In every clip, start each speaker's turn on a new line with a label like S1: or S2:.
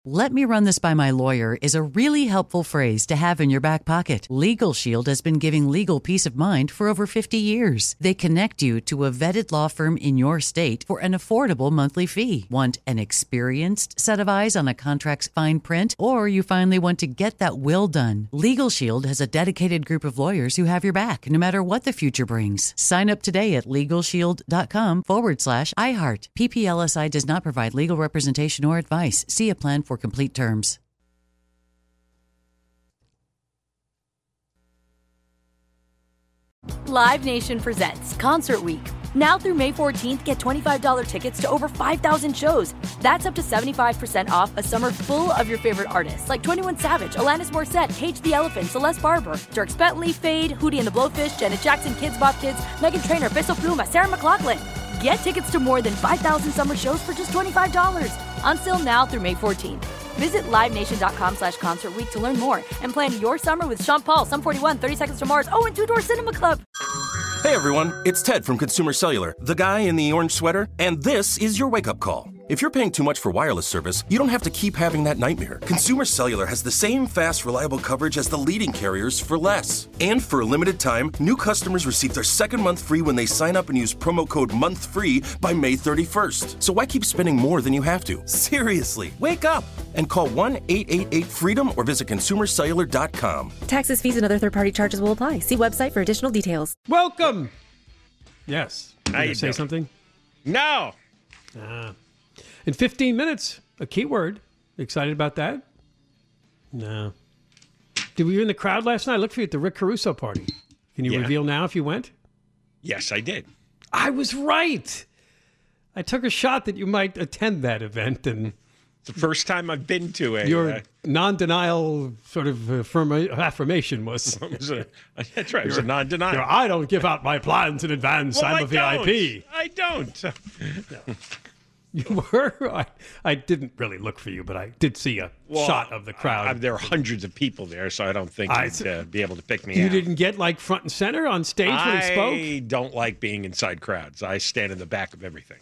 S1: "Let me run this by my lawyer" is a really helpful phrase to have in your back pocket. Legal Shield has been giving legal peace of mind for over 50 years. They connect you to a vetted law firm in your state for an affordable monthly fee. Want an experienced set of eyes on a contract's fine print? Or you finally want to get that will done? Legal Shield has a dedicated group of lawyers who have your back, no matter what the future brings. Sign up today at LegalShield.com/iHeart. PPLSI does not provide legal representation or advice. See a plan for complete terms.
S2: Live Nation presents Concert Week. Now through May 14th, get $25 tickets to over 5,000 shows. That's up to 75% off a summer full of your favorite artists like 21 Savage, Alanis Morissette, Cage the Elephant, Celeste Barber, Dierks Bentley, Fade, Hootie and the Blowfish, Janet Jackson, Kidz Bop Kids, Meghan Trainor, Peso Pluma, Sarah McLachlan. Get tickets to more than 5,000 summer shows for just $25. Until now through May 14th. Visit LiveNation.com/Concert Week to learn more and plan your summer with Sean Paul, Sum 41, 30 Seconds to Mars, and Two Door Cinema Club.
S3: Hey everyone, it's Ted from Consumer Cellular, the guy in the orange sweater, and this is your wake-up call. If you're paying too much for wireless service, you don't have to keep having that nightmare. Consumer Cellular has the same fast, reliable coverage as the leading carriers for less. And for a limited time, new customers receive their second month free when they sign up and use promo code MONTHFREE by May 31st. So why keep spending more than you have to? Seriously, wake up and call 1-888-FREEDOM or visit consumercellular.com.
S4: Taxes, fees, and other third-party charges will apply. See website for additional details.
S5: Welcome. Yes.
S6: How you
S5: say
S6: doing?
S5: something?
S6: No.
S5: In 15 minutes, a keyword. Excited about that? No. Were you in the crowd last night? I looked for you at the Rick Caruso party. Can you reveal now if you went?
S6: Yes, I did.
S5: I was right. I took a shot that you might attend that event, and
S6: It's the first time I've been to a...
S5: your non-denial sort of affirmation was...
S6: That's right. It was a non-denial.
S5: I don't give out my plans in advance.
S6: Well,
S5: I'm a VIP.
S6: I don't.
S5: You were? I didn't really look for you, but I did see a shot of the crowd.
S6: There are hundreds of people there, so I don't think you'd be able to pick me out.
S5: You didn't get front and center on stage when he spoke?
S6: I don't like being inside crowds. I stand in the back of everything.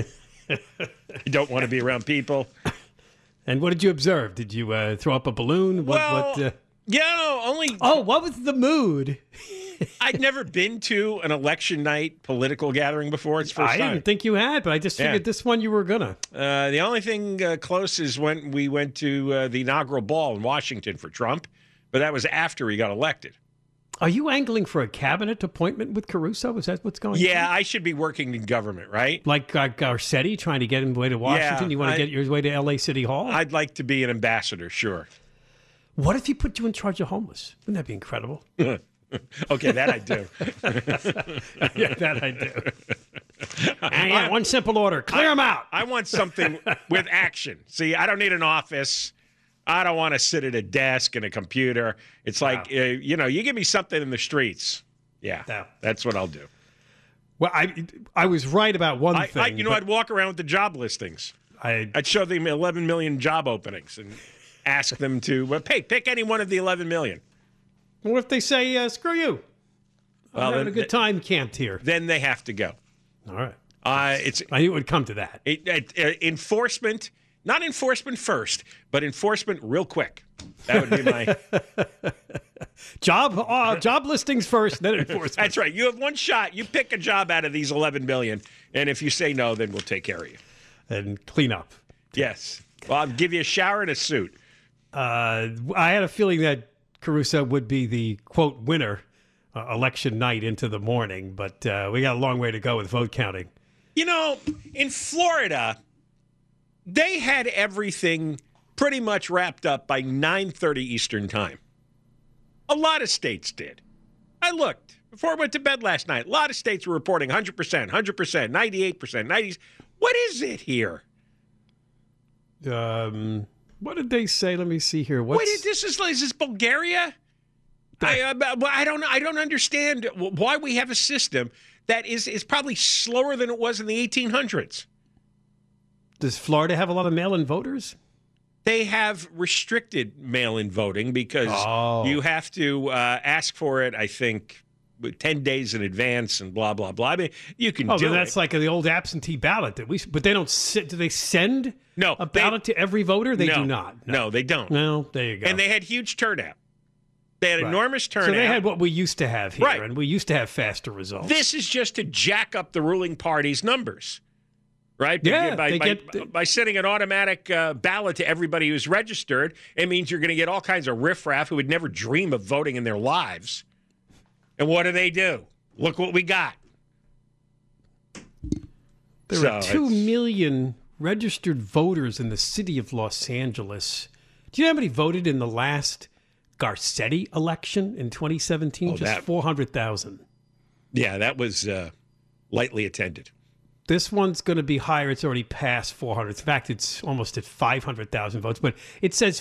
S6: You don't want to be around people.
S5: And what did you observe? Did you throw up a balloon?
S6: Only...
S5: Oh, what was the mood?
S6: I'd never been to an election night political gathering before. It's first time.
S5: I didn't think you had, but I just figured this one you were gonna.
S6: The only thing close is when we went to the inaugural ball in Washington for Trump, but that was after he got elected.
S5: Are you angling for a cabinet appointment with Caruso? Is that what's going on?
S6: Yeah, I should be working in government, right?
S5: Like Garcetti trying to get him way to Washington?
S6: Yeah,
S5: you want to get your way to L.A. City Hall?
S6: I'd like to be an ambassador, sure.
S5: What if he put you in charge of homeless? Wouldn't that be incredible?
S6: Okay, that I do.
S5: Yeah, that I do. And one simple order. Clear them out.
S6: I want something with action. See, I don't need an office. I don't want to sit at a desk and a computer. It's like, you give me something in the streets. Yeah, that's what I'll do.
S5: Well, I was right about one thing.
S6: I'd walk around with the job listings. I'd show them 11 million job openings and ask them to, pick any one of the 11 million.
S5: What if they say, screw you? I'm having a good time camped here.
S6: Then they have to go.
S5: All right.
S6: I
S5: knew it would come to that.
S6: Enforcement, not enforcement first, but enforcement real quick. That would be my...
S5: Job listings first, then enforcement.
S6: That's right. You have one shot. You pick a job out of these 11 million, and if you say no, then we'll take care of you.
S5: And clean up.
S6: Yes. Well, I'll give you a shower and a suit.
S5: I had a feeling that Caruso would be the, quote, winner election night into the morning, but we got a long way to go with vote counting.
S6: In Florida, they had everything pretty much wrapped up by 9:30 Eastern time. A lot of states did. I looked before I went to bed last night. A lot of states were reporting 100%, 100%, 98%, 90%. What is it here?
S5: What did they say? Let me see here.
S6: Is this Bulgaria? I don't understand why we have a system that is probably slower than it was in the 1800s.
S5: Does Florida have a lot of mail-in voters?
S6: They have restricted mail-in voting because you have to ask for it, I think, 10 days in advance and blah, blah, blah. I mean, you can do
S5: that's
S6: it.
S5: like the old absentee ballot but they don't do they send a ballot to every voter? They do not.
S6: No, they don't.
S5: No, there you go.
S6: And they had huge turnout. They had enormous turnout.
S5: So they had what we used to have here,
S6: right.
S5: And we used to have faster results.
S6: This is just to jack up the ruling party's numbers, right?
S5: Yeah,
S6: by sending an automatic ballot to everybody who's registered, it means you're going to get all kinds of riffraff who would never dream of voting in their lives. And what do? Look what we got.
S5: There are 2 million registered voters in the city of Los Angeles. Do you know how many voted in the last Garcetti election in 2017? Just 400,000.
S6: Yeah, that was lightly attended.
S5: This one's going to be higher. It's already past 400. In fact, it's almost at 500,000 votes. But it says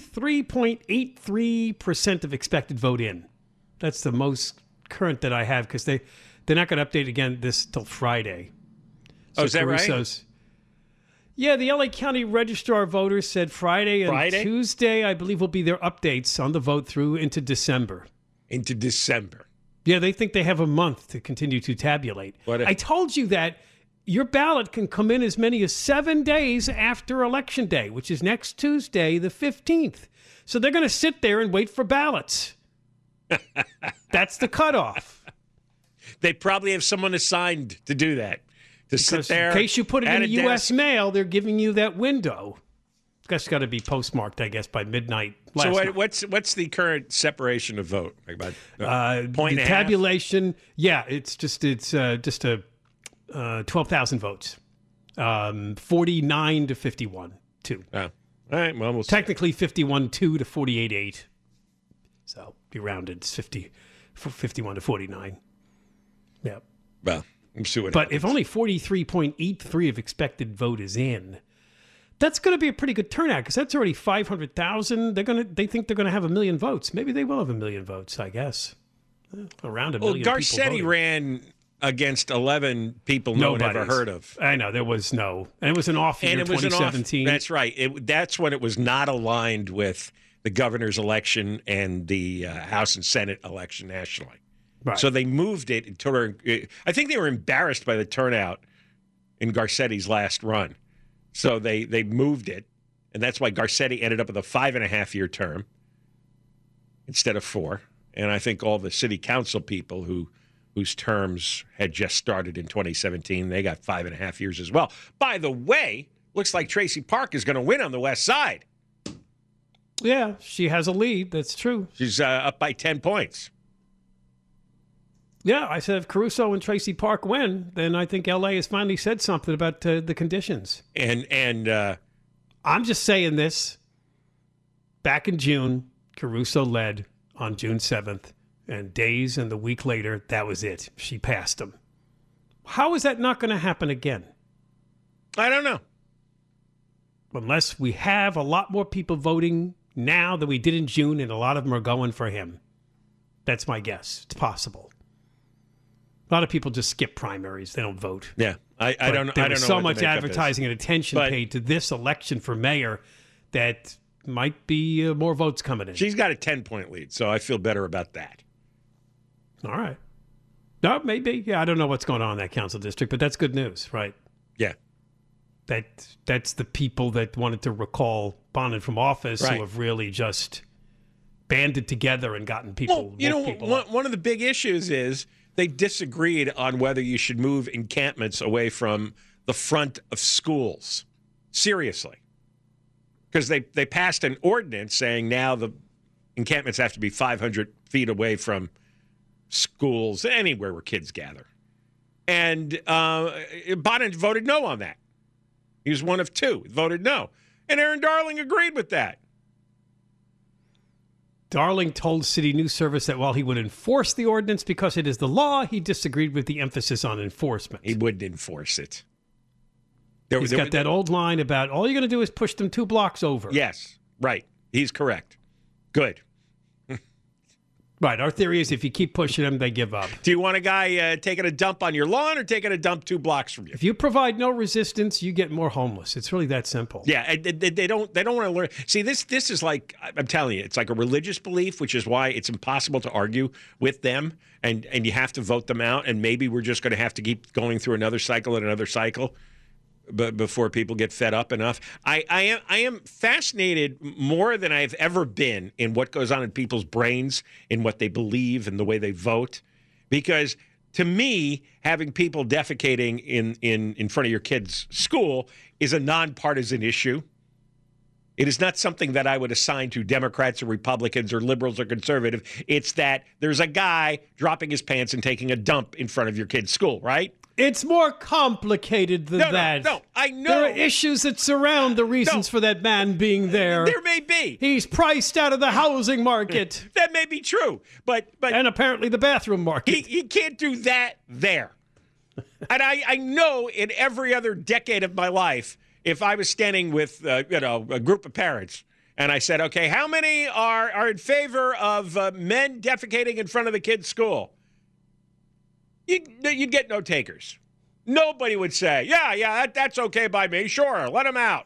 S5: 43.83% of expected vote in. That's the most current that I have because they're not going to update again this till Friday. So
S6: is that right?
S5: Yeah, the LA County Registrar of Voters said Friday and Tuesday, I believe, will be their updates on the vote through into December.
S6: Into December.
S5: Yeah, they think they have a month to continue to tabulate. I told you that your ballot can come in as many as 7 days after Election Day, which is next Tuesday, the 15th. So they're going to sit there and wait for ballots. That's the cutoff.
S6: They probably have someone assigned to do that. Sit there.
S5: In case you put it in the U.S. mail, they're giving you that window. It's got to be postmarked, I guess, by midnight.
S6: So what's the current separation of vote? Like about point
S5: the
S6: and
S5: tabulation, it's just 12,000 votes, 49 to 51-2.
S6: Oh. All right. Well, we'll
S5: technically 51-2 to 48-8. So be rounded. It's 51 to 49. Yeah.
S6: Well. But
S5: happens. If only 43.83 of expected vote is in, that's going to be a pretty good turnout because that's already 500,000. They think they're going to have 1 million votes. Maybe they will have 1 million votes. I guess around 1 million.
S6: Garcetti ran against 11 people no one ever heard of.
S5: I know there was and it was an off year. 2017.
S6: That's right. That's when it was not aligned with the governor's election and the House and Senate election nationally. Right. So they moved it. I think they were embarrassed by the turnout in Garcetti's last run. So they moved it, and that's why Garcetti ended up with a 5.5-year term instead of 4. And I think all the city council people whose terms had just started in 2017, they got 5.5 years as well. By the way, looks like Tracy Park is going to win on the West Side.
S5: Yeah, she has a lead. That's true.
S6: She's up by 10 points.
S5: Yeah, I said if Caruso and Tracy Park win, then I think L.A. has finally said something about the conditions.
S6: And
S5: I'm just saying this. Back in June, Caruso led on June 7th, and days and the week later, that was it. She passed him. How is that not going to happen again?
S6: I don't know.
S5: Unless we have a lot more people voting now than we did in June, and a lot of them are going for him. That's my guess. It's possible. A lot of people just skip primaries. They don't vote.
S6: Yeah. I don't know.
S5: There was so much advertising and attention paid to this election for mayor that might be more votes coming in.
S6: She's got a 10-point lead, so I feel better about that.
S5: All right. No, maybe. Yeah, I don't know what's going on in that council district, but that's good news, right?
S6: Yeah.
S5: That's the people that wanted to recall Bonin from office who have really just banded together and gotten people.
S6: Well, one of the big issues is they disagreed on whether you should move encampments away from the front of schools. Seriously. Because they passed an ordinance saying now the encampments have to be 500 feet away from schools, anywhere where kids gather. And Bonin voted no on that. He was one of 2. Voted no. And Aaron Darling agreed with that.
S5: Darling told City News Service that while he would enforce the ordinance because it is the law, he disagreed with the emphasis on enforcement.
S6: He wouldn't enforce it.
S5: He's got that old line about all you're going to do is push them 2 blocks over.
S6: Yes, right. He's correct. Good.
S5: Right. Our theory is if you keep pushing them, they give up.
S6: Do you want a guy taking a dump on your lawn or taking a dump 2 blocks from you?
S5: If you provide no resistance, you get more homeless. It's really that simple.
S6: Yeah, they don't want to learn. See, this is like, I'm telling you, it's like a religious belief, which is why it's impossible to argue with them, and you have to vote them out. And maybe we're just going to have to keep going through another cycle and another cycle. But before people get fed up enough, I am fascinated more than I've ever been in what goes on in people's brains, in what they believe, and the way they vote. Because to me, having people defecating in front of your kid's school is a nonpartisan issue. It is not something that I would assign to Democrats or Republicans or liberals or conservative. It's that there's a guy dropping his pants and taking a dump in front of your kid's school, right?
S5: It's more complicated than that.
S6: No, I know.
S5: There are issues that surround the reasons for that man being there.
S6: There may be.
S5: He's priced out of the housing market.
S6: That may be true, but
S5: and apparently the bathroom market.
S6: He can't do that there. And I know in every other decade of my life, if I was standing with a group of parents and I said, okay, how many are in favor of men defecating in front of the kid's school? You'd get no takers. Nobody would say, yeah, that's okay by me. Sure, let him out.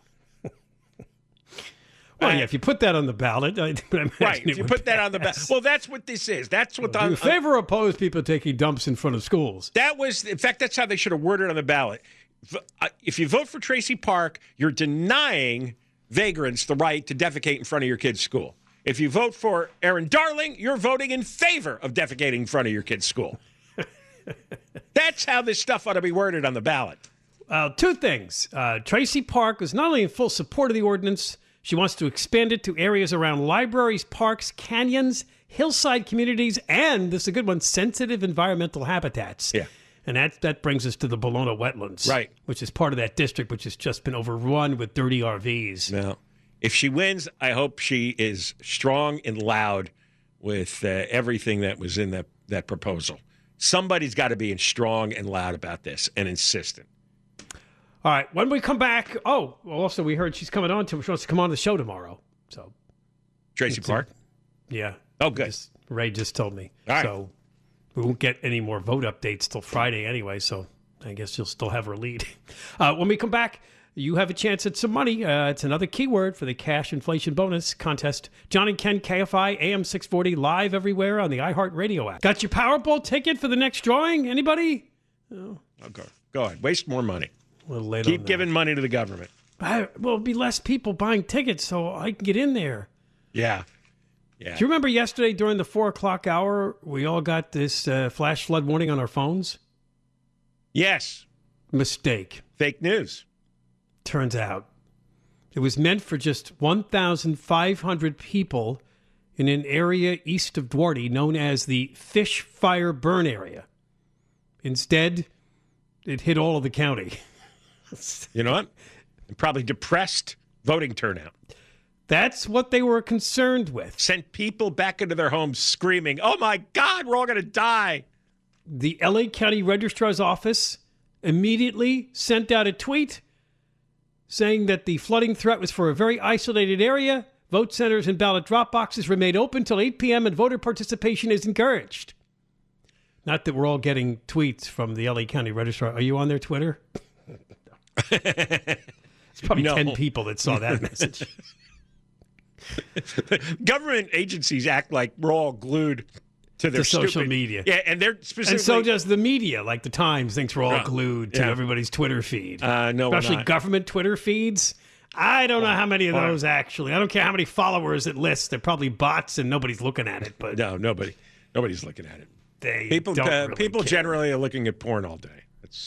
S5: Well, yeah, if you put that on the ballot.
S6: Right, if you put that on the ballot. Well, that's what this is. That's what
S5: you favor or oppose people taking dumps in front of schools?
S6: In fact, that's how they should have worded it on the ballot. If you vote for Tracy Park, you're denying vagrants the right to defecate in front of your kid's school. If you vote for Aaron Darling, you're voting in favor of defecating in front of your kid's school. That's how this stuff ought to be worded on the ballot.
S5: 2 things. Tracy Park is not only in full support of the ordinance, she wants to expand it to areas around libraries, parks, canyons, hillside communities, and, this is a good one, sensitive environmental habitats.
S6: Yeah.
S5: And that brings us to the Bologna wetlands,
S6: right,
S5: which is part of that district, which has just been overrun with dirty RVs.
S6: Now, if she wins, I hope she is strong and loud with everything that was in that proposal. Somebody's got to be strong and loud about this and insistent.
S5: All right. When we come back, also we heard she's coming on she wants to come on the show tomorrow. So
S6: Tracy Park?
S5: Yeah.
S6: Oh, good.
S5: Ray just told me.
S6: All right.
S5: So we won't get any more vote updates till Friday anyway, so I guess you'll still have her lead. When we come back, you have a chance at some money. It's another keyword for the cash inflation bonus contest. John and Ken, KFI, AM 640, live everywhere on the iHeartRadio app. Got your Powerball ticket for the next drawing? Anybody?
S6: Oh, go ahead. Waste more money.
S5: A little late.
S6: Keep giving money to the government.
S5: It'll be less people buying tickets, so I can get in there.
S6: Yeah.
S5: Do you remember yesterday during the 4 o'clock hour, we all got this flash flood warning on our phones?
S6: Yes.
S5: Mistake.
S6: Fake news.
S5: Turns out it was meant for just 1,500 people in an area east of Duarte known as the Fish Fire Burn Area. Instead, it hit all of the county.
S6: You know what? Probably depressed voting turnout.
S5: That's what they were concerned with.
S6: Sent people back into their homes screaming, oh my God, we're all going to die.
S5: The LA County Registrar's Office immediately sent out a tweet saying that the flooding threat was for a very isolated area. Vote centers and ballot drop boxes remain open till 8 p.m. and voter participation is encouraged. Not that we're all getting tweets from the LA County Registrar. Are you on their Twitter? It's probably 10 people that saw that message.
S6: Government agencies act like we're all glued to their
S5: social media.
S6: Yeah, and they're specifically...
S5: And so does the media, like the Times thinks we're all glued to everybody's Twitter feed.
S6: No,
S5: especially government Twitter feeds. I don't know how many of those actually. I don't care how many followers it lists. They're probably bots and nobody's looking at it. But
S6: no, nobody's looking at it.
S5: People
S6: generally are looking at porn all day.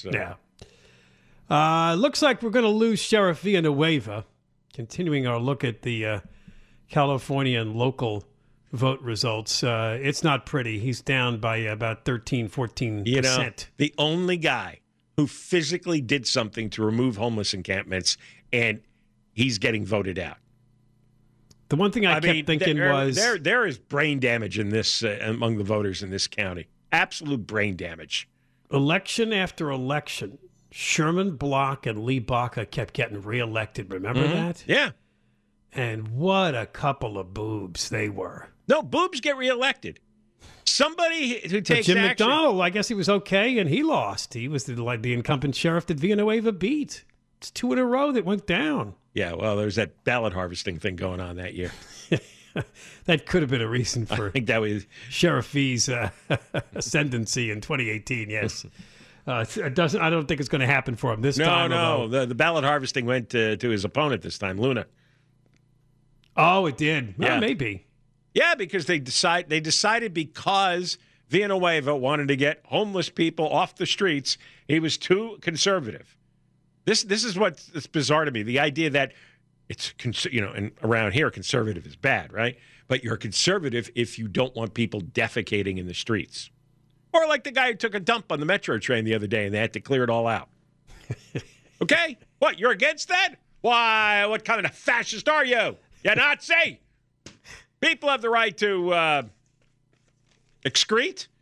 S5: Looks like we're going to lose Sheriff Villanueva. Continuing our look at the California and local vote results. It's not pretty. He's down by about 14%.
S6: You know, the only guy who physically did something to remove homeless encampments, and he's getting voted out.
S5: The one thing I kept thinking was...
S6: There is brain damage in this among the voters in this county. Absolute brain damage.
S5: Election after election, Sherman Block and Lee Baca kept getting reelected. Remember that?
S6: Yeah.
S5: And what a couple of boobs they were.
S6: No, boobs get reelected. Somebody who takes
S5: Jim
S6: action.
S5: McDonnell, I guess he was okay, and he lost. He was the incumbent sheriff that Villanueva beat. It's 2 in a row that went down.
S6: Yeah, well, there's that ballot harvesting thing going on that year.
S5: That could have been a reason for
S6: I think that was
S5: Sheriff V's ascendancy in 2018. Yes, it doesn't. I don't think it's going to happen for him this time.
S6: No. The ballot harvesting went to his opponent this time, Luna.
S5: Oh, it did.
S6: Yeah.
S5: Well, maybe.
S6: Yeah, because they decided because Villanueva wanted to get homeless people off the streets, he was too conservative. This is what's bizarre to me. The idea that it's, and around here, conservative is bad, right? But you're conservative if you don't want people defecating in the streets. Or like the guy who took a dump on the metro train the other day and they had to clear it all out. Okay? What, you're against that? Why, what kind of fascist are you? You Nazi? People have the right to excrete?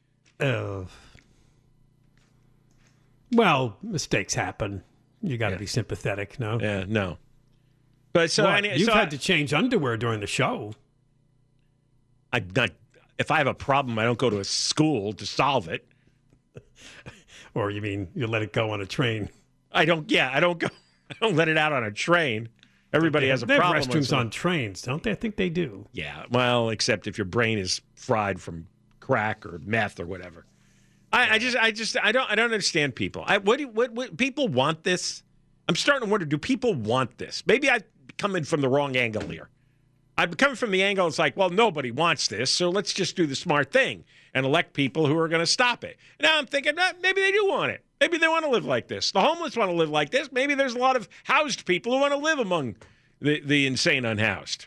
S5: Well, mistakes happen. You got to be sympathetic, no?
S6: Yeah, no. But so
S5: you've had to change underwear during the show.
S6: I'm not. If I have a problem, I don't go to a school to solve it.
S5: Or you mean you let it go on a train?
S6: I don't. Yeah, I don't go. I don't let it out on a train. Everybody has a problem.
S5: They have restrooms on trains, don't they? I think they do.
S6: Yeah. Well, except if your brain is fried from crack or meth or whatever. I don't understand people. What people want this? I'm starting to wonder, do people want this? Maybe I'm coming from the wrong angle here. I'm coming from the angle, it's like, well, nobody wants this, so let's just do the smart thing and elect people who are going to stop it. Now I'm thinking, maybe they do want it. Maybe they want to live like this. The homeless want to live like this. Maybe there's a lot of housed people who want to live among the insane unhoused.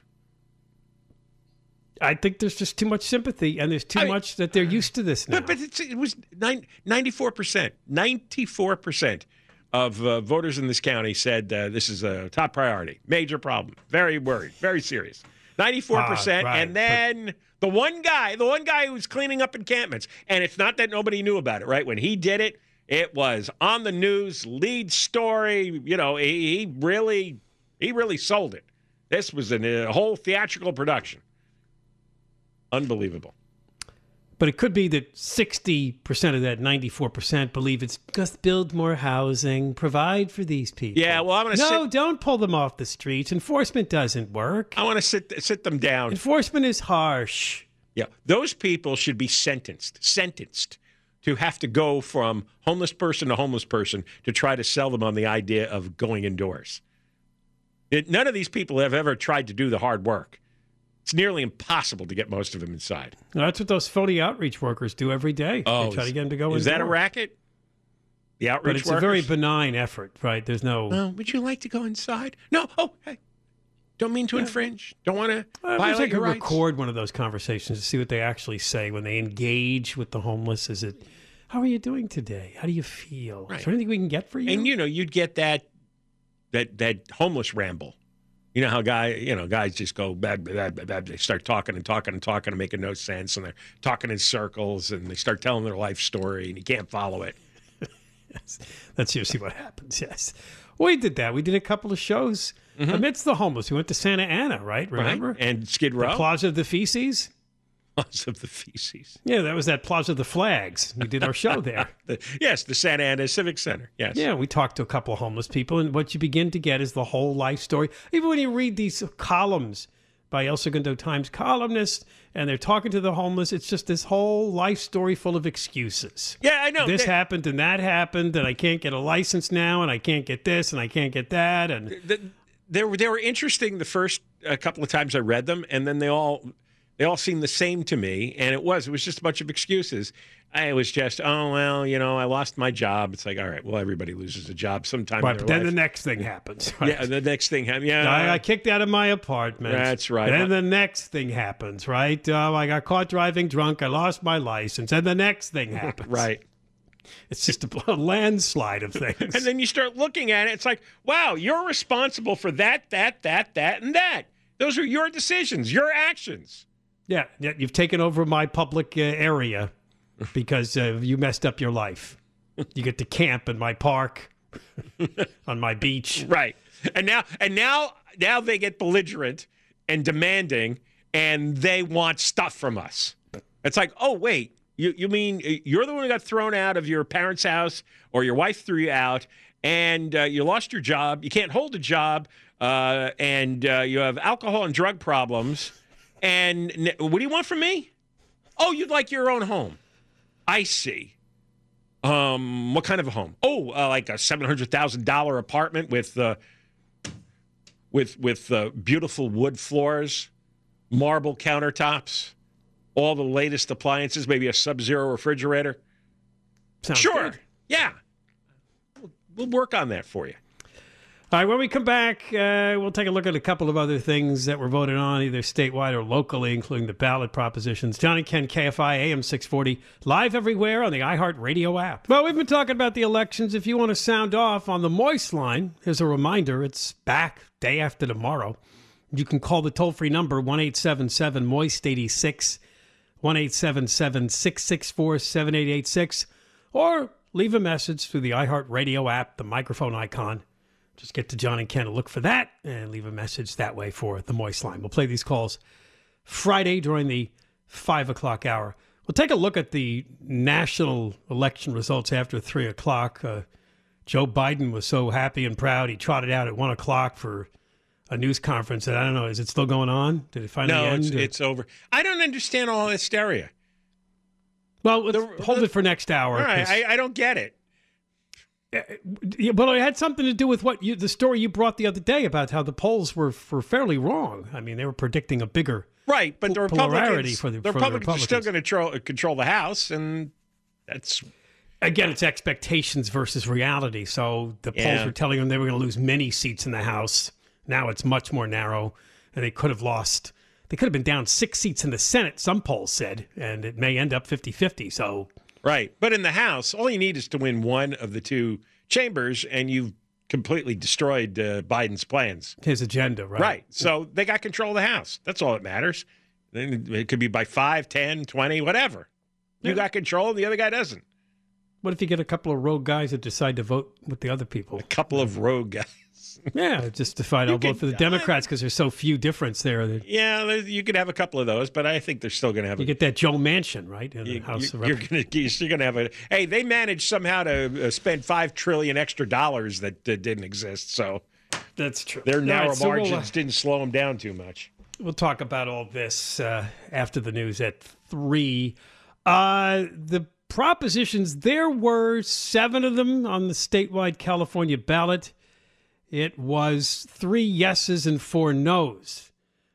S5: I think there's just too much sympathy, and there's too much that they're used to this now.
S6: But it was 94%. 94% of voters in this county said this is a top priority, major problem, very worried, very serious. 94%, right, and then the one guy who was cleaning up encampments, and it's not that nobody knew about it, right? When he did it, it was on the news, lead story. You know, he really sold it. This was a whole theatrical production. Unbelievable.
S5: But it could be that 60% of that 94% believe it's just build more housing, provide for these people.
S6: Yeah, well, I'm going to
S5: don't pull them off the streets. Enforcement doesn't work.
S6: I want to sit them down.
S5: Enforcement is harsh.
S6: Yeah, those people should be sentenced to have to go from homeless person to homeless person to try to sell them on the idea of going indoors. None of these people have ever tried to do the hard work. It's nearly impossible to get most of them inside.
S5: Well, that's what those phony outreach workers do every day.
S6: Oh,
S5: they try to get them to go
S6: Is that a racket? The outreach workers?
S5: But it's a very benign effort, right? There's no...
S6: would you like to go inside? No. Oh, hey. Don't mean to infringe. Don't want to violate your rights.
S5: Record one of those conversations to see what they actually say when they engage with the homeless. Is it, how are you doing today? How do you feel? Right. Is there anything we can get for you?
S6: And, you'd get that homeless ramble. You know how guys just go, they start talking and making no sense, and they're talking in circles, and they start telling their life story, and you can't follow it.
S5: Yes. That's usually what happens, yes. We did that. We did a couple of shows amidst the homeless. We went to Santa Ana, right? Remember?
S6: Right. And Skid Row.
S5: The Plaza of the Feces.
S6: Plaza of the Feces.
S5: Yeah, that was that Plaza of the Flags. We did our show there.
S6: Yes, the Santa Ana Civic Center. Yes.
S5: Yeah, we talked to a couple of homeless people, and what you begin to get is the whole life story. Even when you read these columns by El Segundo Times columnists, and they're talking to the homeless, it's just this whole life story full of excuses.
S6: Yeah, I know.
S5: This happened, and that happened, and I can't get a license now, and I can't get this, and I can't get that. And
S6: they were interesting the first couple of times I read them, and then they all seemed the same to me, and it was just a bunch of excuses. I was just, I lost my job. It's like, all right, well, everybody loses a job sometime in their
S5: then
S6: life.
S5: the next thing happens. Right?
S6: Yeah, the next thing happens. Yeah,
S5: I got kicked out of my apartment.
S6: That's right.
S5: Then the next thing happens, right? I got caught driving drunk. I lost my license. And the next thing happens.
S6: Right.
S5: It's just a landslide of things.
S6: And then you start looking at it. It's like, wow, you're responsible for that, and that. Those are your decisions, your actions.
S5: Yeah, you've taken over my public area because you messed up your life. You get to camp in my park, on my beach.
S6: Right. And now they get belligerent and demanding, and they want stuff from us. It's like, oh, wait, You mean you're the one who got thrown out of your parents' house, or your wife threw you out, and you lost your job, you can't hold a job, and you have alcohol and drug problems, and what do you want from me? Oh, you'd like your own home. I see. What kind of a home? Oh, like a $700,000 apartment with beautiful wood floors, marble countertops, all the latest appliances, maybe a Sub-Zero refrigerator.
S5: Sounds
S6: sure.
S5: good.
S6: Yeah. We'll work on that for you.
S5: All right, when we come back, we'll take a look at a couple of other things that were voted on, either statewide or locally, including the ballot propositions. John and Ken, KFI, AM 640, live everywhere on the iHeartRadio app. Well, we've been talking about the elections. If you want to sound off on the Moist line, here's a reminder. It's back day after tomorrow. You can call the toll-free number, 1-877-MOIST-86, 1-877-664-7886, or leave a message through the iHeartRadio app, the microphone icon. Just get to John and Ken to look for that and leave a message that way for the Moist line. We'll play these calls Friday during the 5 o'clock hour. We'll take a look at the national election results after 3 o'clock. Joe Biden was so happy and proud. He trotted out at 1 o'clock for a news conference. And I don't know, is it still going on? Did it finally end?
S6: No, it's over. I don't understand all this hysteria.
S5: Well, hold it for next hour.
S6: All right, I don't get it.
S5: Well, it had something to do with the story you brought the other day about how the polls were fairly wrong. I mean, they were predicting a bigger
S6: right, but the Republicans
S5: for the
S6: Republicans are still going to control the House, and that's
S5: again, it's expectations versus reality. So the polls were telling them they were going to lose many seats in the House. Now it's much more narrow, and they could have lost. They could have been down 6 seats in the Senate. Some polls said, and it may end up 50-50. So.
S6: Right. But in the House, all you need is to win one of the two chambers, and you've completely destroyed Biden's plans.
S5: His agenda, right?
S6: Right. So they got control of the House. That's all that matters. It could be by 5, 10, 20, whatever. You got control, and the other guy doesn't.
S5: What if you get a couple of rogue guys that decide to vote with the other people?
S6: A couple of rogue guys.
S5: Yeah, just decide I'll vote for the Democrats because there's so few difference there.
S6: Yeah, you could have a couple of those, but I think they're still going to have.
S5: You get that Joe Manchin, right? In the House of
S6: Representatives. You're going to have a. Hey, they managed somehow to spend $5 trillion extra dollars that didn't exist. So
S5: that's true.
S6: Their narrow margins didn't slow them down too much.
S5: We'll talk about all this after the news at 3. The propositions, there were 7 of them on the statewide California ballot. It was 3 yeses and 4 nos.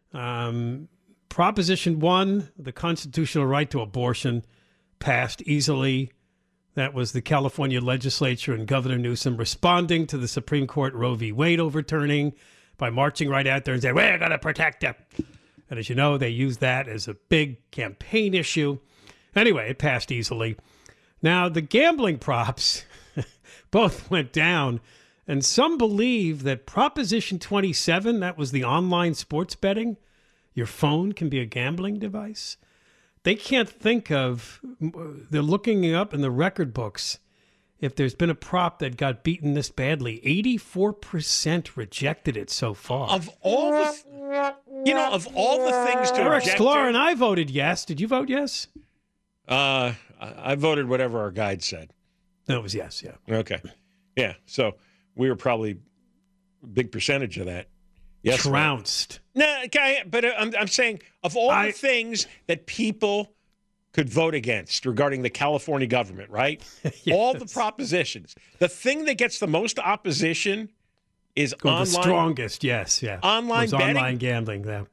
S5: Proposition 1, the constitutional right to abortion, passed easily. That was the California legislature and Governor Newsom responding to the Supreme Court Roe v. Wade overturning by marching right out there and saying, we're going to protect it. And as you know, they used that as a big campaign issue. Anyway, it passed easily. Now, the gambling props both went down. And some believe that Proposition 27, that was the online sports betting, your phone can be a gambling device. They can't think of, they're looking it up in the record books, if there's been a prop that got beaten this badly. 84% rejected it so far.
S6: Of all the things to
S5: Eric
S6: object
S5: Sklar
S6: to,
S5: and I voted yes. Did you vote yes?
S6: I voted whatever our guide said.
S5: No, it was yes, yeah.
S6: Okay. Yeah, so we were probably a big percentage of that. Yes,
S5: trounced.
S6: No, but I'm saying of all the things that people could vote against regarding the California government, right?
S5: Yes.
S6: All the propositions. The thing that gets the most opposition is online.
S5: The strongest, yes, yeah.
S6: Online betting?
S5: Online gambling. Yeah.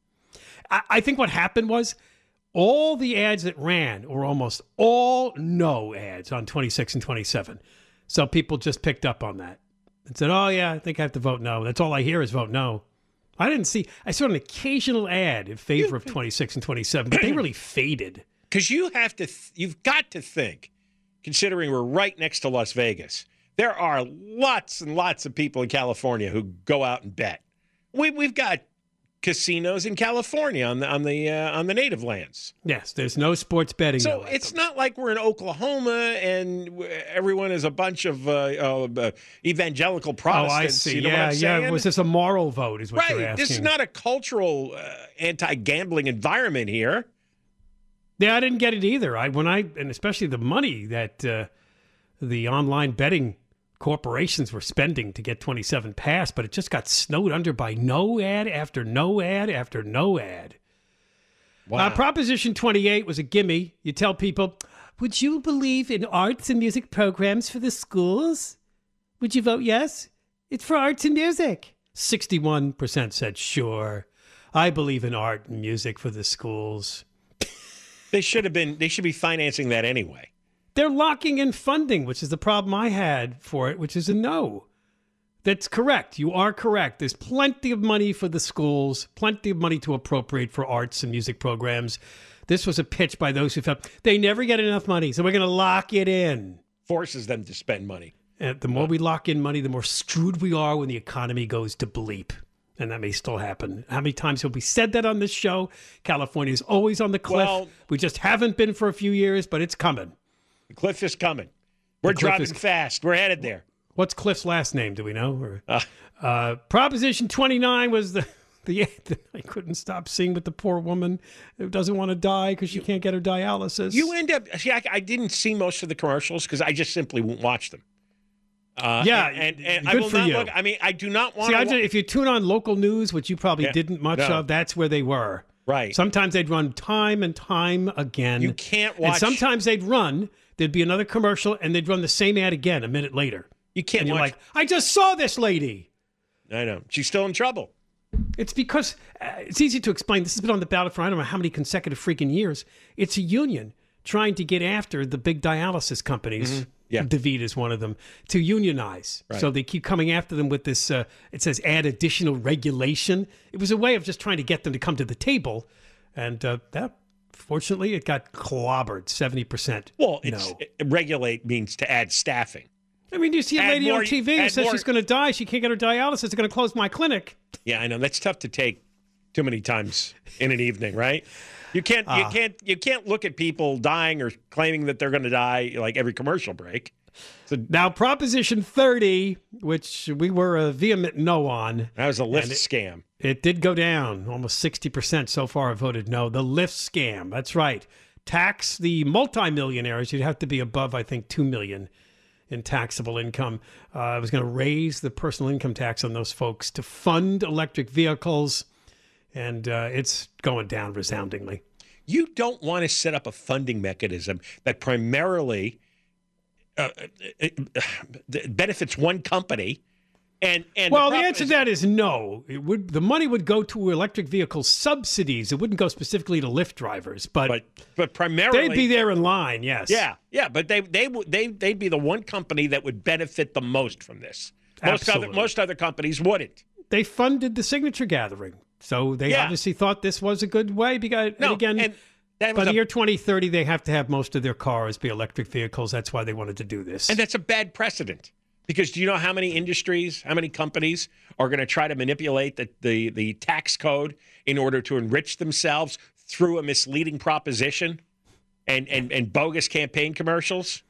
S5: I think what happened was all the ads that ran were almost all no ads on 26 and 27. So people just picked up on that and said, oh, yeah, I think I have to vote no. That's all I hear is vote no. I saw an occasional ad in favor of 26 and 27, but they really faded.
S6: Because you've got to think, considering we're right next to Las Vegas, there are lots and lots of people in California who go out and bet. We've got casinos in California on the native lands.
S5: Yes, there's no sports betting.
S6: So it's not like we're in Oklahoma and everyone is a bunch of evangelical Protestants.
S5: Oh, I see.
S6: You know what I'm saying?
S5: Yeah. Was this a moral vote? Is what you're asking?
S6: This is not a cultural anti-gambling environment here.
S5: Yeah, I didn't get it either. And especially the money that the online betting corporations were spending to get 27 passed, but it just got snowed under by no ad after no ad after no ad.
S6: Wow.
S5: Proposition 28 was a gimme. You tell people, would you believe in arts and music programs for the schools? Would you vote yes? It's for arts and music. 61% said sure. I believe in art and music for the schools.
S6: They should be financing that anyway.
S5: They're locking in funding, which is the problem I had for it, which is a no. That's correct. You are correct. There's plenty of money for the schools, plenty of money to appropriate for arts and music programs. This was a pitch by those who felt they never get enough money, so we're going to lock it in.
S6: Forces them to spend money.
S5: And the more we lock in money, the more screwed we are when the economy goes to bleep. And that may still happen. How many times have we said that on this show? California is always on the cliff.
S6: Well,
S5: we just haven't been for a few years, but it's coming.
S6: The cliff is coming. We're driving fast. We're headed there.
S5: What's Cliff's last name? Do we know? Proposition 29 was the I couldn't stop seeing with the poor woman who doesn't want to die because she can't get her dialysis.
S6: You end up. See, I didn't see most of the commercials because I just simply won't watch them. And I will not look. I mean, I do not want to.
S5: If you tune on local news, which you probably didn't much of, that's where they were.
S6: Right.
S5: Sometimes they'd run time and time again.
S6: You can't watch.
S5: And sometimes there'd be another commercial, and they'd run the same ad again a minute later.
S6: You can't.
S5: And you're
S6: watch.
S5: like, I just saw this lady.
S6: I know. She's still in trouble.
S5: It's because it's easy to explain. This has been on the ballot for I don't know how many consecutive freaking years. It's a union trying to get after the big dialysis companies.
S6: Mm-hmm. Yeah.
S5: DaVita is one of them, to unionize.
S6: Right.
S5: So they keep coming after them with this, it says add additional regulation. It was a way of just trying to get them to come to the table. And that, fortunately, it got clobbered, 70%.
S6: Well, regulate means to add staffing.
S5: I mean, you see a lady on TV who says she's going to die. She can't get her dialysis. They're going to close my clinic.
S6: Yeah, I know. That's tough to take too many times in an evening, right? You can't look at people dying or claiming that they're going to die like every commercial break.
S5: So now, Proposition 30, which we were a vehement no on.
S6: That was a Lyft scam.
S5: It did go down. Almost 60% so far have voted no. The Lyft scam. That's right. Tax the multimillionaires. You'd have to be above, I think, $2 million in taxable income. I was going to raise the personal income tax on those folks to fund electric vehicles. And it's going down resoundingly.
S6: You don't want to set up a funding mechanism that primarily benefits one company. And
S5: the answer to that is no. The money would go to electric vehicle subsidies. It wouldn't go specifically to Lyft drivers, but
S6: primarily
S5: they'd be there in line. Yes.
S6: Yeah. But they'd be the one company that would benefit the most from this. Most other companies wouldn't.
S5: They funded the signature gathering. So they obviously thought this was a good way. By the year 2030, they have to have most of their cars be electric vehicles. That's why they wanted to do this.
S6: And that's a bad precedent. Because do you know how many industries, how many companies are going to try to manipulate the tax code in order to enrich themselves through a misleading proposition and bogus campaign commercials?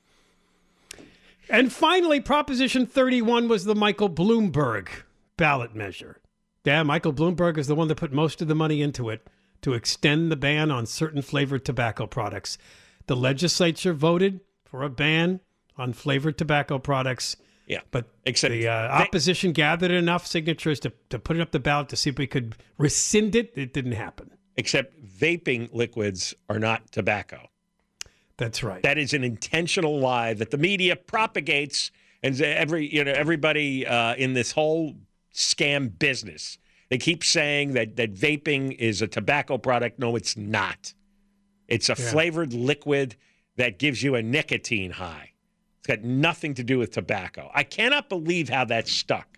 S5: And finally, Proposition 31 was the Michael Bloomberg ballot measure. Yeah, Michael Bloomberg is the one that put most of the money into it to extend the ban on certain flavored tobacco products. The legislature voted for a ban on flavored tobacco products.
S6: Yeah,
S5: but the opposition gathered enough signatures to put it up the ballot to see if we could rescind it. It didn't happen.
S6: Except vaping liquids are not tobacco.
S5: That's right.
S6: That is an intentional lie that the media propagates, and everybody in this whole scam business, they keep saying that vaping is a tobacco product. No, it's not. It's a flavored liquid that gives you a nicotine high. It's got nothing to do with tobacco. I cannot believe how that's stuck.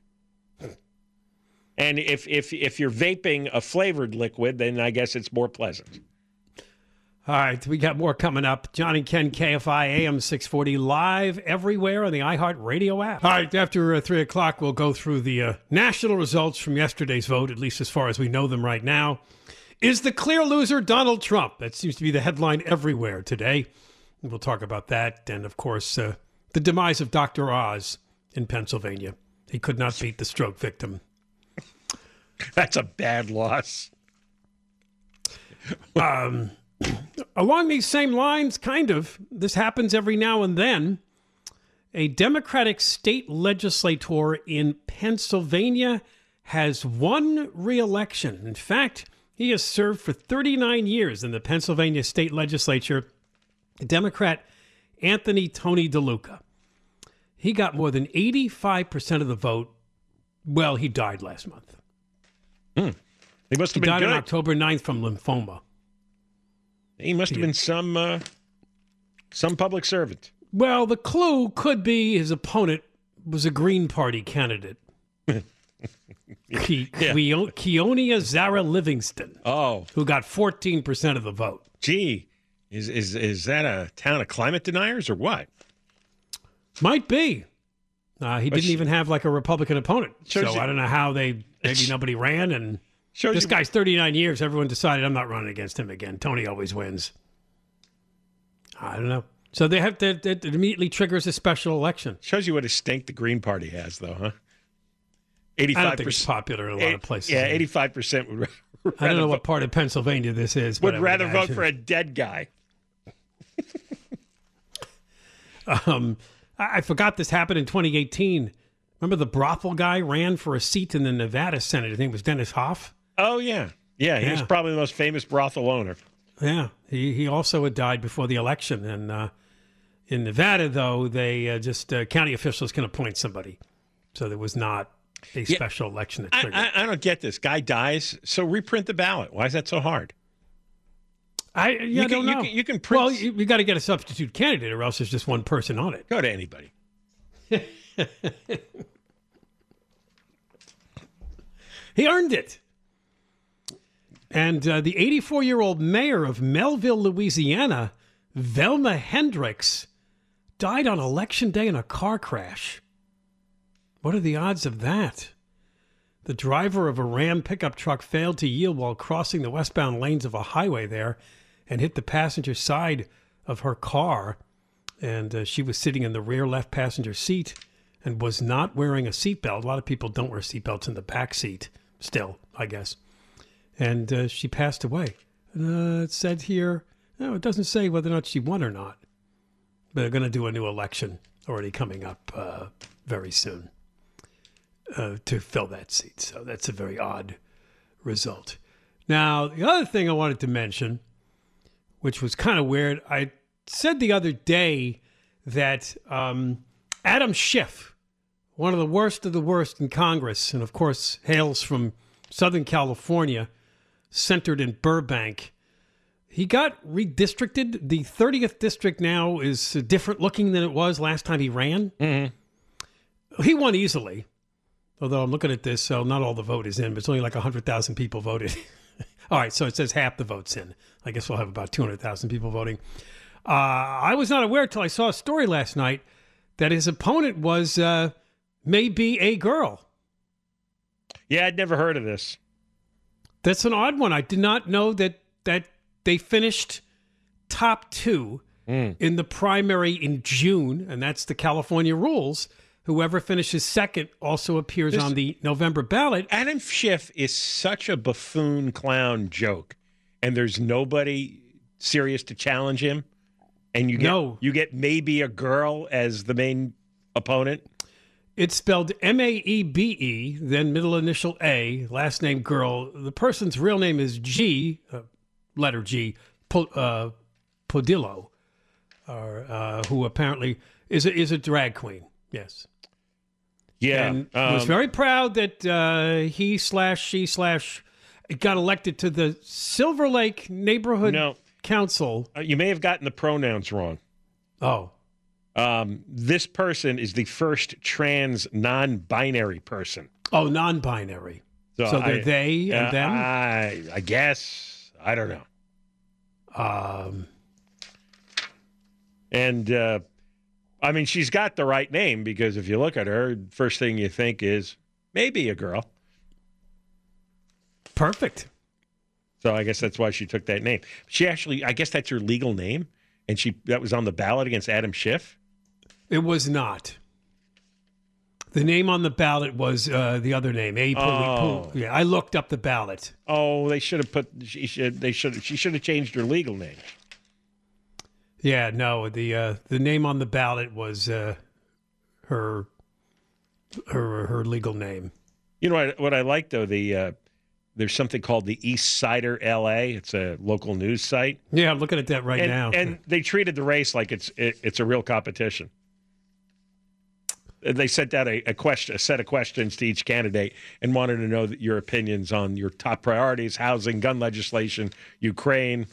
S6: And if you're vaping a flavored liquid, then I guess it's more pleasant.
S5: All right, we got more coming up. John and Ken, KFI AM 640, live everywhere on the iHeartRadio app. All right, after 3 o'clock, we'll go through the national results from yesterday's vote, at least as far as we know them right now. Is the clear loser Donald Trump? That seems to be the headline everywhere today. We'll talk about that. And, of course, the demise of Dr. Oz in Pennsylvania. He could not beat the stroke victim.
S6: That's a bad loss.
S5: Along these same lines, kind of, this happens every now and then. A Democratic state legislator in Pennsylvania has won re-election. In fact, he has served for 39 years in the Pennsylvania state legislature. Democrat Anthony Tony DeLuca. He got more than 85% of the vote. Well, he died last month.
S6: He must have been
S5: died
S6: good.
S5: on October 9th from lymphoma.
S6: He must have been some public servant.
S5: Well, the clue could be his opponent was a Green Party candidate. Keonia Zara Livingston.
S6: Oh.
S5: Who got 14% of the vote.
S6: Gee, is that a town of climate deniers or what?
S5: Might be. He didn't even have like a Republican opponent. So I don't know how maybe nobody ran. And this guy's 39 years. Everyone decided I'm not running against him again. Tony always wins. I don't know. So they have that immediately triggers a special election.
S6: Shows you what a stink the Green Party has, though, huh?
S5: 85%. I don't think it's popular in a lot of places.
S6: Yeah, 85% would rather
S5: I don't know what part of Pennsylvania this is.
S6: Would rather vote for a dead guy.
S5: I forgot this happened in 2018. Remember the brothel guy ran for a seat in the Nevada Senate? His name was Dennis Hoff.
S6: Oh, yeah. Yeah, he was probably the most famous brothel owner. Yeah,
S5: he also had died before the election. And in Nevada, though, they county officials can appoint somebody. So there was not a special election that triggered.
S6: I don't get this. Guy dies, so reprint the ballot. Why is that so hard?
S5: I don't know.
S6: You can print.
S5: Well, you got to get a substitute candidate, or else there's just one person on it.
S6: Go to anybody.
S5: He earned it. And the 84-year-old mayor of Melville, Louisiana, Velma Hendricks, died on Election Day in a car crash. What are the odds of that? The driver of a Ram pickup truck failed to yield while crossing the westbound lanes of a highway there and hit the passenger side of her car. And she was sitting in the rear left passenger seat and was not wearing a seatbelt. A lot of people don't wear seatbelts in the back seat still, I guess. And she passed away. It said here, no, it doesn't say whether or not she won or not. But they're going to do a new election already coming up very soon to fill that seat. So that's a very odd result. Now, the other thing I wanted to mention, which was kind of weird, I said the other day that Adam Schiff, one of the worst in Congress, and of course hails from Southern California, centered in Burbank, he got redistricted. The 30th district now is different looking than it was last time he ran. Mm-hmm. He won easily, although I'm looking at this, so not all the vote is in, but it's only like 100,000 people voted. All right, so it says half the vote's in. I guess we'll have about 200,000 people voting. I was not aware until I saw a story last night that his opponent was maybe a girl.
S6: Yeah, I'd never heard of this.
S5: That's an odd one. I did not know that they finished top two in the primary in June, and that's the California rules. Whoever finishes second also appears on the November ballot.
S6: Adam Schiff is such a buffoon clown joke, and there's nobody serious to challenge him. And you get maybe a girl as the main opponent.
S5: It's spelled Maebe, then middle initial A, last name girl. The person's real name is G, letter G, Podillo, who apparently is a drag queen. Yes.
S6: Yeah.
S5: And was very proud that she got elected to the Silver Lake Neighborhood Council.
S6: You may have gotten the pronouns wrong.
S5: Oh.
S6: This person is the first trans non-binary person.
S5: Oh, non-binary. So they're they and them?
S6: I guess. I don't know. I mean, she's got the right name because if you look at her, first thing you think is maybe a girl.
S5: Perfect.
S6: So I guess that's why she took that name. She actually, I guess that's her legal name, and that was on the ballot against Adam Schiff?
S5: It was not. The name on the ballot was the other name. Yeah, I looked up the ballot.
S6: Oh, they should have she should have changed her legal name.
S5: Yeah, no, the name on the ballot was her legal name.
S6: You know what I like though, there's something called the East Sider LA. It's a local news site.
S5: Yeah, I'm looking at that right now.
S6: And they treated the race like it's a real competition. They sent out a set of questions to each candidate and wanted to know your opinions on your top priorities: housing, gun legislation, Ukraine.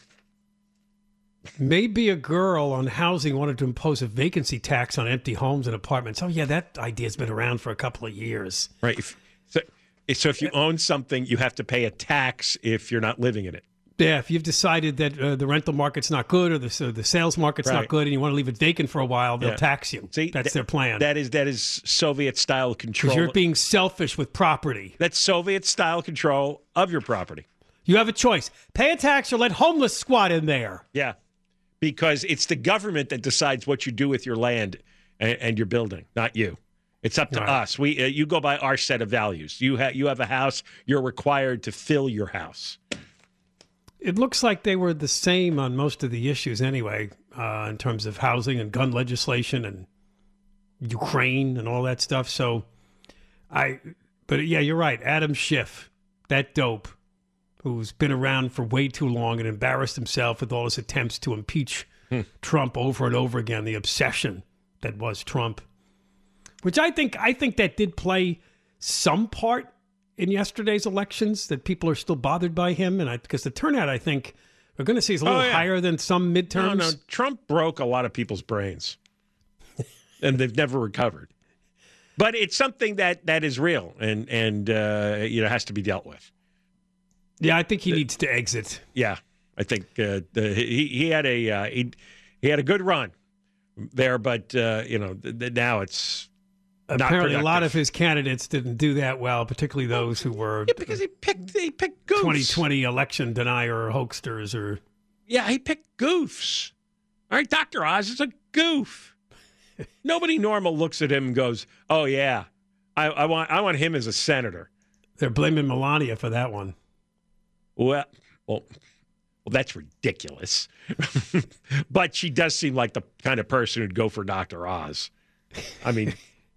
S5: Maybe a girl on housing wanted to impose a vacancy tax on empty homes and apartments. Oh, yeah, that idea's been around for a couple of years.
S6: Right. So if you own something, you have to pay a tax if you're not living in it.
S5: Yeah, if you've decided that the rental market's not good or the sales market's not good and you want to leave it vacant for a while, they'll tax you. See, that's their plan.
S6: That is Soviet-style control.
S5: Because you're being selfish with property.
S6: That's Soviet-style control of your property.
S5: You have a choice. Pay a tax or let homeless squat in there.
S6: Yeah, because it's the government that decides what you do with your land and your building, not you. It's up to us. You go by our set of values. You have a house. You're required to fill your house.
S5: It looks like they were the same on most of the issues anyway, in terms of housing and gun legislation and Ukraine and all that stuff. But yeah, you're right. Adam Schiff, that dope, who's been around for way too long and embarrassed himself with all his attempts to impeach Trump over and over again, the obsession that was Trump, which I think that did play some part in yesterday's elections, that people are still bothered by him. And because the turnout, I think, we're going to see is a little higher than some midterms.
S6: No, Trump broke a lot of people's brains, and they've never recovered. But it's something that is real and has to be dealt with.
S5: Yeah, I think he needs to exit.
S6: Yeah, I think he had a good run there, but now it's.
S5: Apparently, a lot of his candidates didn't do that well, particularly those who were
S6: because he picked goofs.
S5: 2020 election denier or hoaxsters
S6: he picked goofs. All right, Dr. Oz is a goof. Nobody normal looks at him and goes, "Oh yeah, I want him as a senator."
S5: They're blaming Melania for that one.
S6: Well, that's ridiculous. But she does seem like the kind of person who'd go for Dr. Oz. I mean.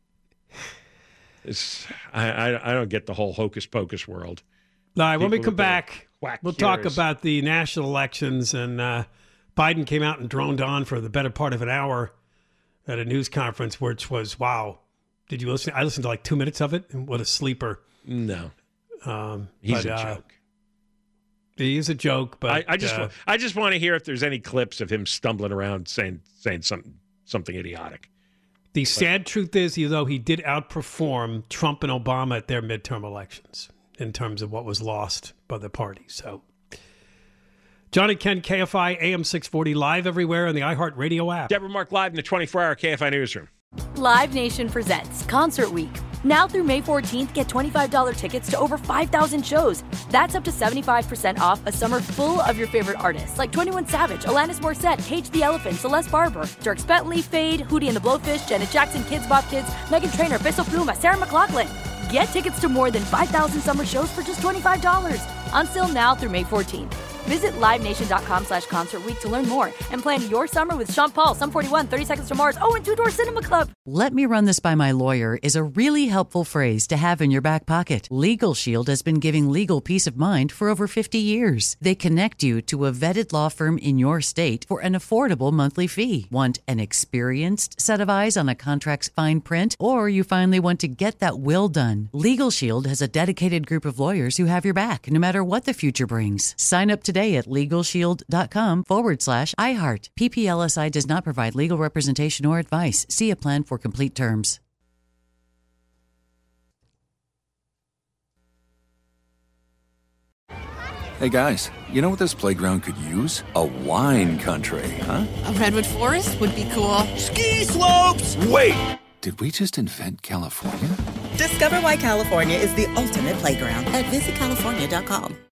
S6: I don't get the whole hocus pocus world.
S5: All right, when we come back, we'll talk about the national elections. And Biden came out and droned on for the better part of an hour at a news conference, which was, wow. Did you listen? I listened to like 2 minutes of it. And what a sleeper.
S6: No. He's a joke.
S5: He is a joke, but
S6: I just want to hear if there's any clips of him stumbling around saying something idiotic.
S5: The sad truth is, though, he did outperform Trump and Obama at their midterm elections in terms of what was lost by the party. So, John and Ken, KFI, AM 640, live everywhere on the iHeartRadio app.
S6: Deborah Mark live in the 24-hour KFI newsroom.
S2: Live Nation presents Concert Week. Now through May 14th, get $25 tickets to over 5,000 shows. That's up to 75% off a summer full of your favorite artists like 21 Savage, Alanis Morissette, Cage the Elephant, Celeste Barber, Dierks Bentley, Fade, Hootie and the Blowfish, Janet Jackson, Kidz Bop Kids, Meghan Trainor, Peso Pluma, Sarah McLachlan. Get tickets to more than 5,000 summer shows for just $25. On sale now through May 14th. Visit LiveNation.com/Concert Week to learn more and plan your summer with Sean Paul, Sum 41, 30 Seconds to Mars, and Two Door Cinema Club.
S1: Let me run this by my lawyer is a really helpful phrase to have in your back pocket. Legal Shield has been giving legal peace of mind for over 50 years. They connect you to a vetted law firm in your state for an affordable monthly fee. Want an experienced set of eyes on a contract's fine print? Or you finally want to get that will done? Legal Shield has a dedicated group of lawyers who have your back, no matter what the future brings. Sign up today at LegalShield.com/iHeart. PPLSI does not provide legal representation or advice. See a plan for complete terms.
S7: Hey guys, you know what this playground could use? A wine country, huh?
S8: A redwood forest would be cool.
S7: Ski slopes! Wait! Did we just invent California?
S9: Discover why California is the ultimate playground at visitcalifornia.com.